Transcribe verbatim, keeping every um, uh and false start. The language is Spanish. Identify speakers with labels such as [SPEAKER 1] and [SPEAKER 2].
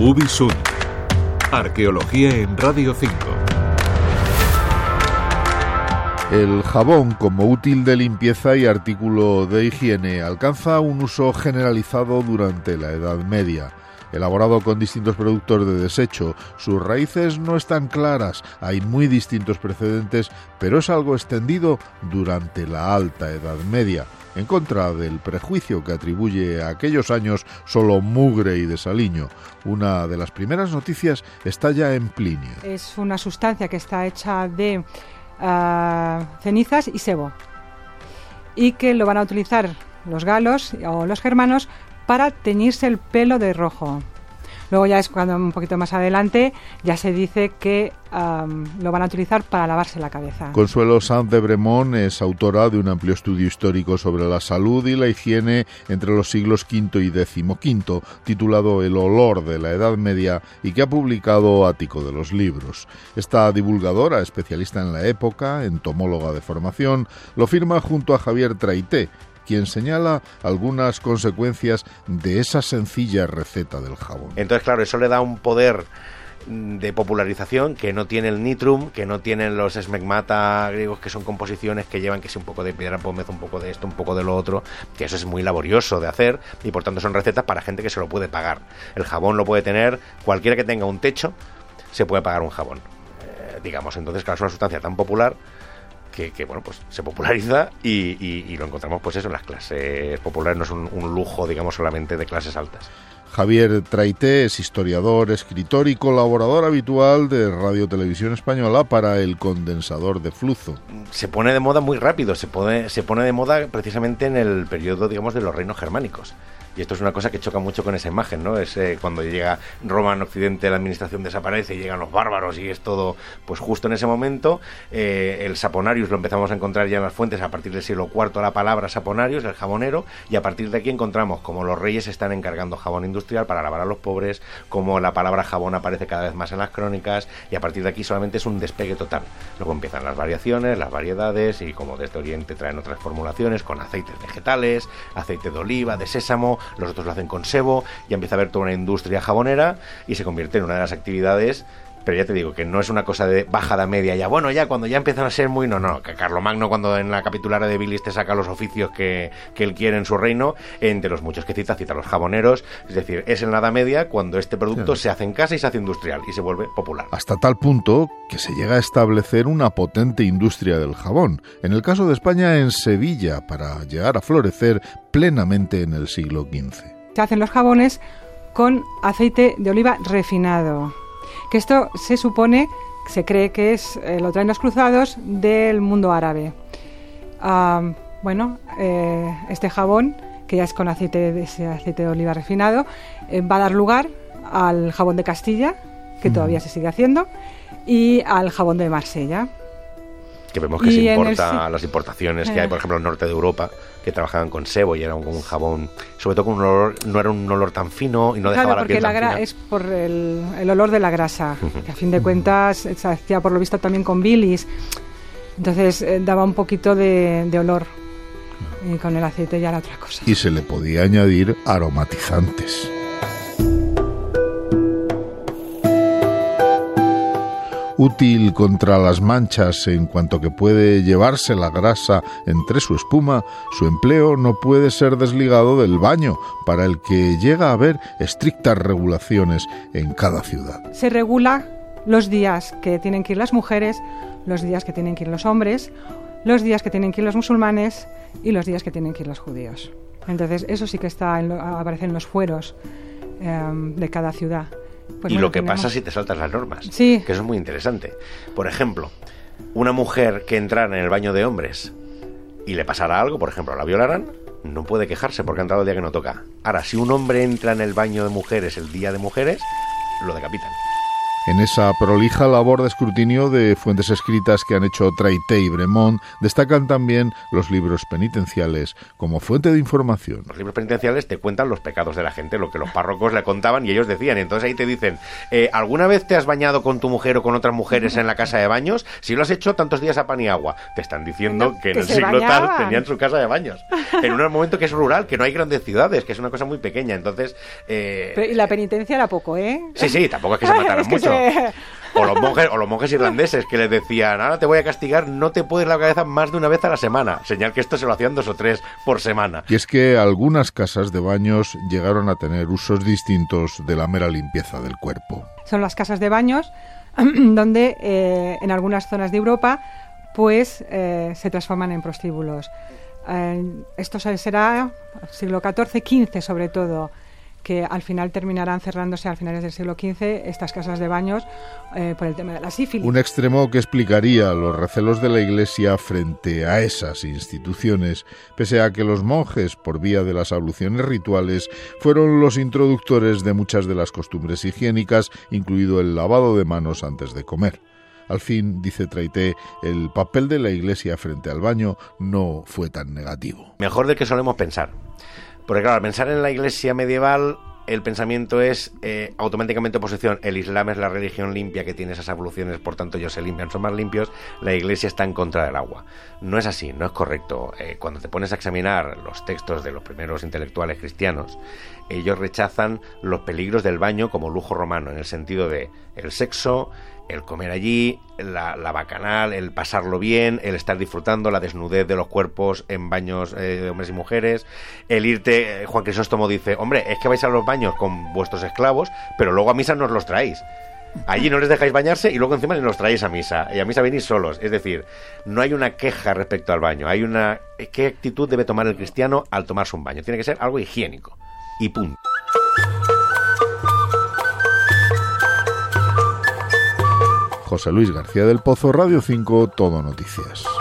[SPEAKER 1] Ubisund. Arqueología en Radio cinco.
[SPEAKER 2] El jabón, como útil de limpieza y artículo de higiene, alcanza un uso generalizado durante la Edad Media. Elaborado con distintos productos de desecho, sus raíces no están claras, hay muy distintos precedentes, pero es algo extendido durante la Alta Edad Media, en contra del prejuicio que atribuye a aquellos años solo mugre y desaliño. Una de las primeras noticias está ya en Plinio.
[SPEAKER 3] Es una sustancia que está hecha de uh, cenizas y sebo, y que lo van a utilizar los galos o los germanos para teñirse el pelo de rojo. Luego ya es cuando un poquito más adelante ya se dice que um, lo van a utilizar para lavarse la cabeza.
[SPEAKER 2] Consuelo Sanz de Bremont es autora de un amplio estudio histórico sobre la salud y la higiene entre los siglos quinto y decimoquinto, titulado El olor de la Edad Media, y que ha publicado Ático de los Libros. Esta divulgadora, especialista en la época, entomóloga de formación, lo firma junto a Javier Traité, quien señala algunas consecuencias de esa sencilla receta del jabón.
[SPEAKER 4] Entonces, claro, eso le da un poder de popularización que no tiene el nitrum, que no tienen los esmegmata griegos, que son composiciones que llevan que sea un poco de piedra pómez, un poco de esto, un poco de lo otro, que eso es muy laborioso de hacer y por tanto son recetas para gente que se lo puede pagar. El jabón lo puede tener cualquiera que tenga un techo, se puede pagar un jabón, eh, digamos. Entonces, claro, es una sustancia tan popular Que, que bueno, pues se populariza y, y, y lo encontramos pues eso en las clases populares, no es un, un lujo, digamos, solamente de clases altas.
[SPEAKER 2] Javier Traité es historiador, escritor y colaborador habitual de Radio Televisión Española para El Condensador de Fluzo.
[SPEAKER 4] Se pone de moda muy rápido, se pone, se pone de moda precisamente en el periodo, digamos, de los reinos germánicos. Y esto es una cosa que choca mucho con esa imagen, ¿no? Es eh, cuando llega Roma en Occidente, la administración desaparece y llegan los bárbaros y es todo, pues justo en ese momento. Eh, el saponarius lo empezamos a encontrar ya en las fuentes a partir del siglo cuarto, la palabra saponarius, el jabonero, y a partir de aquí encontramos como los reyes están encargando jabón industrial para lavar a los pobres, como la palabra jabón aparece cada vez más en las crónicas, y a partir de aquí solamente es un despegue total. Luego empiezan las variaciones, las variedades, y como desde Oriente traen otras formulaciones con aceites vegetales, aceite de oliva, de sésamo. Los otros lo hacen con sebo, y empieza a haber toda una industria jabonera y se convierte en una de las actividades, pero ya te digo que no es una cosa de bajada media ya, bueno, ya cuando ya empiezan a ser muy, no, no, que Carlomagno cuando en la capitularia de Bilis te saca los oficios que, que él quiere en su reino, entre los muchos que cita, cita los jaboneros, es decir, es en la Edad Media cuando este producto sí. se hace en casa y se hace industrial y se vuelve popular.
[SPEAKER 2] Hasta tal punto que se llega a establecer una potente industria del jabón, en el caso de España en Sevilla, para llegar a florecer plenamente en el siglo quince.
[SPEAKER 3] Se hacen los jabones con aceite de oliva refinado, que esto se supone, se cree que es, eh, lo traen los cruzados del mundo árabe. Uh, bueno, eh, este jabón, que ya es con aceite de, ese aceite de oliva refinado, eh, va a dar lugar al jabón de Castilla, que mm. todavía se sigue haciendo, y al jabón de Marsella.
[SPEAKER 4] Que vemos que
[SPEAKER 3] y
[SPEAKER 4] se importa
[SPEAKER 3] el,
[SPEAKER 4] las importaciones
[SPEAKER 3] eh.
[SPEAKER 4] que hay, por ejemplo, en el norte de Europa, que trabajaban con sebo y era un, un jabón, sobre todo con un olor, no era un olor tan fino y no
[SPEAKER 3] claro,
[SPEAKER 4] dejaba la piel tan
[SPEAKER 3] la gra-
[SPEAKER 4] fina.
[SPEAKER 3] es por el, el olor de la grasa, que a fin de cuentas se hacía por lo visto también con bilis, entonces eh, daba un poquito de, de olor, y con el aceite ya era otra cosa.
[SPEAKER 2] Y se le podía añadir aromatizantes. Útil contra las manchas en cuanto que puede llevarse la grasa entre su espuma, su empleo no puede ser desligado del baño, para el que llega a haber estrictas regulaciones en cada ciudad.
[SPEAKER 3] Se regula los días que tienen que ir las mujeres, los días que tienen que ir los hombres, los días que tienen que ir los musulmanes y los días que tienen que ir los judíos. Entonces eso sí que está en lo, aparece en los fueros eh, de cada ciudad. Pues
[SPEAKER 4] y
[SPEAKER 3] bueno,
[SPEAKER 4] lo que
[SPEAKER 3] tenemos...
[SPEAKER 4] pasa si te saltas las normas,
[SPEAKER 3] sí.
[SPEAKER 4] que eso es muy interesante. Por ejemplo, una mujer que entrara en el baño de hombres y le pasara algo, por ejemplo, la violaran, no puede quejarse porque ha entrado el día que no toca. Ahora, si un hombre entra en el baño de mujeres el día de mujeres, lo decapitan.
[SPEAKER 2] En esa prolija labor de escrutinio de fuentes escritas que han hecho Traité y Bremont, destacan también los libros penitenciales como fuente de información.
[SPEAKER 4] Los libros penitenciales te cuentan los pecados de la gente, lo que los párrocos le contaban y ellos decían. Entonces ahí te dicen, eh, ¿alguna vez te has bañado con tu mujer o con otras mujeres en la casa de baños? Si lo has hecho, tantos días a pan y agua. Te están diciendo
[SPEAKER 3] no,
[SPEAKER 4] que en
[SPEAKER 3] que
[SPEAKER 4] el siglo
[SPEAKER 3] bañaban.
[SPEAKER 4] tal tenían su casa de baños. En un momento que es rural, que no hay grandes ciudades, que es una cosa muy pequeña. Entonces... Eh,
[SPEAKER 3] Pero, y la penitencia era poco, ¿eh?
[SPEAKER 4] Sí, sí, tampoco es que se mataran
[SPEAKER 3] Es que
[SPEAKER 4] mucho.
[SPEAKER 3] se...
[SPEAKER 4] O los monjes, o los monjes irlandeses que les decían, ahora te voy a castigar, no te puedes la cabeza más de una vez a la semana. Señal que esto se lo hacían dos o tres por semana.
[SPEAKER 2] Y es que algunas casas de baños llegaron a tener usos distintos de la mera limpieza del cuerpo.
[SPEAKER 3] Son las casas de baños donde eh, en algunas zonas de Europa pues eh, se transforman en prostíbulos. Eh, esto será siglo catorce, quince sobre todo, que al final terminarán cerrándose a finales del siglo quince estas casas de baños eh, por el tema de la sífilis.
[SPEAKER 2] Un extremo que explicaría los recelos de la Iglesia frente a esas instituciones, pese a que los monjes, por vía de las abluciones rituales, fueron los introductores de muchas de las costumbres higiénicas, incluido el lavado de manos antes de comer. Al fin, dice Traité, el papel de la Iglesia frente al baño no fue tan negativo.
[SPEAKER 4] Mejor del que solemos pensar. Porque claro, al pensar en la Iglesia medieval, el pensamiento es eh, automáticamente oposición. El Islam es la religión limpia que tiene esas abluciones, por tanto ellos se limpian, son más limpios. La Iglesia está en contra del agua. No es así, no es correcto. Eh, cuando te pones a examinar los textos de los primeros intelectuales cristianos, ellos rechazan los peligros del baño como lujo romano, en el sentido de el sexo, el comer allí, la, la bacanal, el pasarlo bien, el estar disfrutando la desnudez de los cuerpos en baños eh, de hombres y mujeres, el irte, eh, Juan Crisóstomo dice, hombre, es que vais a los baños con vuestros esclavos, pero luego a misa nos los traéis. Allí no les dejáis bañarse y luego encima les los traéis a misa, y a misa venís solos. Es decir, no hay una queja respecto al baño, hay una... ¿Qué actitud debe tomar el cristiano al tomarse un baño? Tiene que ser algo higiénico, y punto.
[SPEAKER 2] José Luis García del Pozo, Radio cinco, Todo Noticias.